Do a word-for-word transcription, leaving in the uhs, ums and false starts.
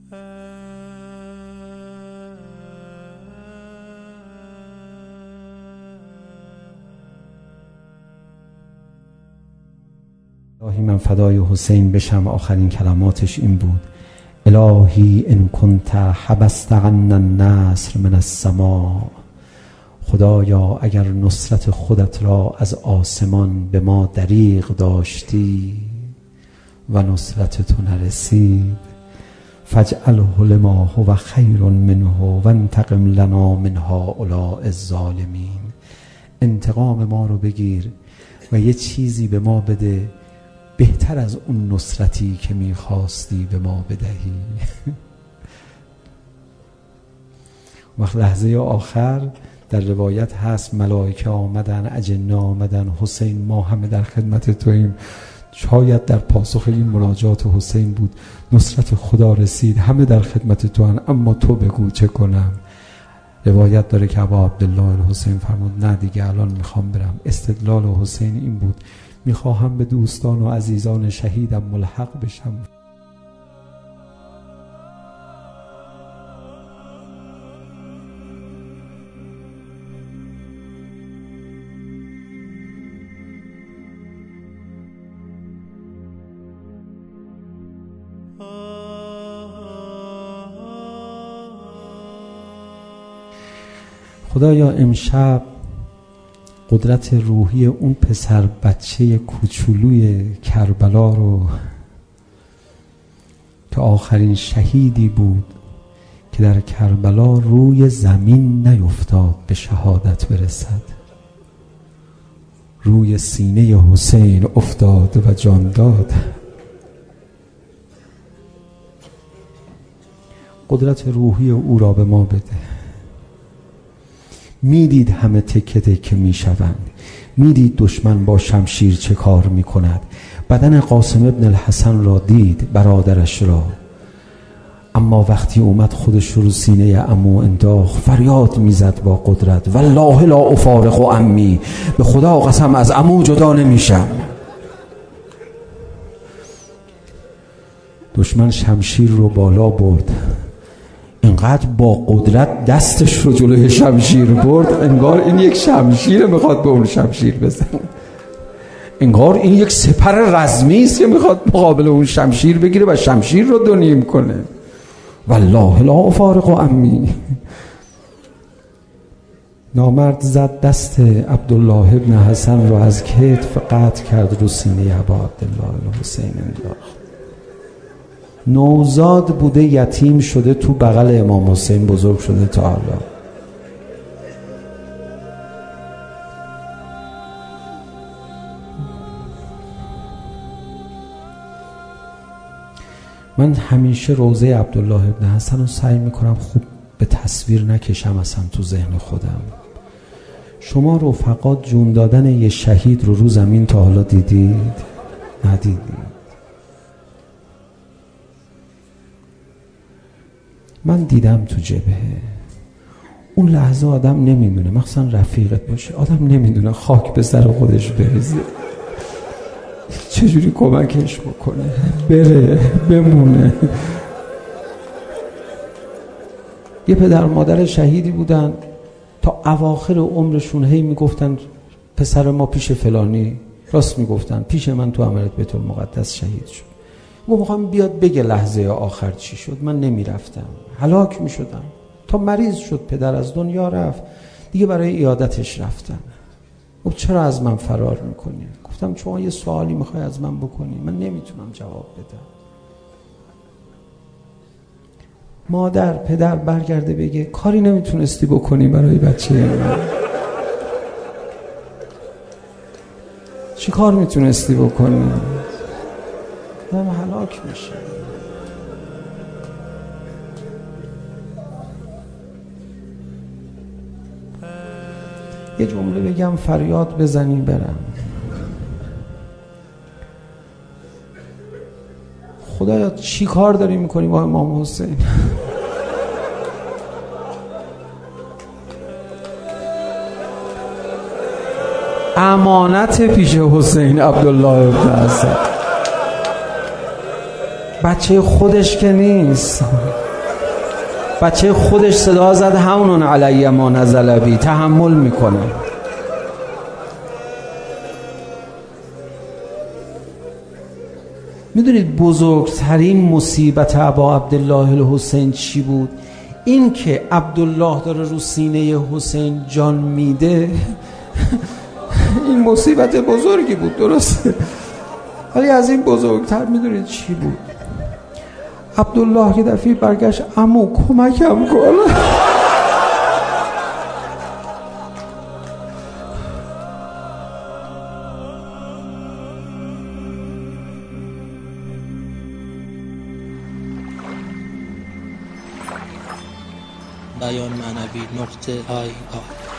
الهی من فدای حسین بشم. آخرین کلماتش این بود: الهی ان کنت حبست عنا النصر من السماء. خدایا اگر نصرت خودت را از آسمان به ما دریغ داشتی و نصرت تو نرسید، فاجعله لما هو خیر منه و انتقم لنا من هؤلاء الظالمین. انتقام ما رو بگیر و یه چیزی به ما بده بهتر از اون نصرتی که میخواستی به ما بدهی. وقت لحظه آخر در روایت هست ملائکه آمدن، اجنه آمدن، حسین ما همه در خدمت توییم. شاید در پاسخ این مناجات حسین بود: نصرت خدا رسید، همه در خدمت تو هن، اما تو بگو چه کنم. روایت داره که ابا عبدالله الحسین فرمود نه دیگه الان میخوام برم. استدلال حسین این بود: میخواهم به دوستان و عزیزان شهیدم ملحق بشم. خدایا امشب قدرت روحی اون پسر بچه کوچولوی کربلا رو که آخرین شهیدی بود که در کربلا روی زمین نیفتاد به شهادت برسد، روی سینه حسین افتاد و جان داد. قدرت روحی او را به ما بده. میدید همه تکه تکه میشوند، میدید دشمن با شمشیر چه کار میکند. بدن قاسم ابن الحسن را دید، برادرش را، اما وقتی اومد خودش رو سینه عمو انداخت، فریاد میزد با قدرت: والله لا افارق عمی، به خدا قسم از عمو جدا نمیشم. دشمن شمشیر رو بالا برد، اینقدر با قدرت دستش رو جلوی شمشیر برد انگار این یک شمشیر میخواد به اون شمشیر بزنه، انگار این یک سپر رزمی است که میخواد مقابل اون شمشیر بگیره و شمشیر رو دو نیم کنه. والله لا افارق عمی. نامرد زد دست عبدالله ابن حسن رو از کتف قطع کرد، رو سینه ابا عبدالله الحسین انداخت. نوزاد بوده، یتیم شده، تو بغل امام حسین بزرگ شده تا حالا. من همیشه روضه عبدالله ابن حسن رو سعی میکنم خوب به تصویر نکشم اصلا تو ذهن خودم. شما رفقا جون دادن یه شهید رو رو زمین تا حالا دیدید؟ ندیدید. من دیدم تو جبهه. اون لحظه آدم نمیدونه، مخصوصا رفیقت باشه، آدم نمیدونه خاک به سر خودش بریزه، چجوری کمکش بکنه، بره بمونه. یه پدر مادر شهیدی بودن، تا اواخر عمرشون هی میگفتن پسر ما پیش فلانی، راست میگفتن، پیش من تو عملت بیت المقدس شهید شد. ما میخوام بیاد بگه لحظه آخر چی شد. من نمیرفتم، هلاک میشدم. تا مریض شد پدر، از دنیا رفت، دیگه برای عیادتش رفتم. گفت چرا از من فرار میکنی؟ گفتم چون یه سوالی میخوای از من بکنی، من نمیتونم جواب بدم. مادر پدر برگرده بگه کاری نمیتونستی بکنی برای بچه من، چی کار میتونستی بکنی؟ من هلاک میشه. یه جمله بگم فریاد بزنی برم. خدایا چی کار داری میکنی با امام حسین؟ امانت پیش حسین عبدالله ابن حسن. بچه خودش که نیست، بچه خودش صدا زد هونون علی ما نزل بی، تحمل میکنه. میدونید بزرگترین مصیبت ابا عبدالله الحسین چی بود؟ این که عبدالله داره رو سینه حسین جان میده این مصیبت بزرگی بود، درسته؟ ولی از این بزرگتر میدونید چی بود؟ عبدالله که دفعه برگشت عمو کمکم کن. بیان معنوی نقطه آی آر